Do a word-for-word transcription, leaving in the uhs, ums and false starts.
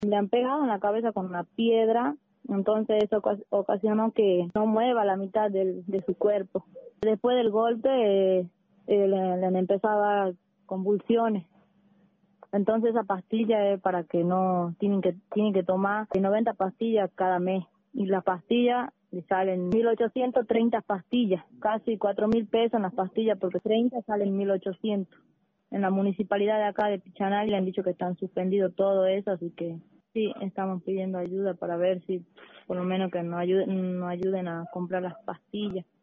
Le han pegado en la cabeza con una piedra, entonces eso ocasionó que no mueva la mitad del, de su cuerpo. Después del golpe eh, eh, le, le han empezado a dar convulsiones. Entonces esa pastilla es para que no, tienen que tienen que tomar noventa pastillas cada mes. Y las pastillas le salen mil ochocientas treinta pastillas, casi cuatro mil pesos en las pastillas, porque treinta salen mil ochocientos. En la municipalidad de acá de Pichanal le han dicho que están suspendidos todo eso, así que sí, estamos pidiendo ayuda para ver si por lo menos que nos ayuden, nos ayuden a comprar las pastillas.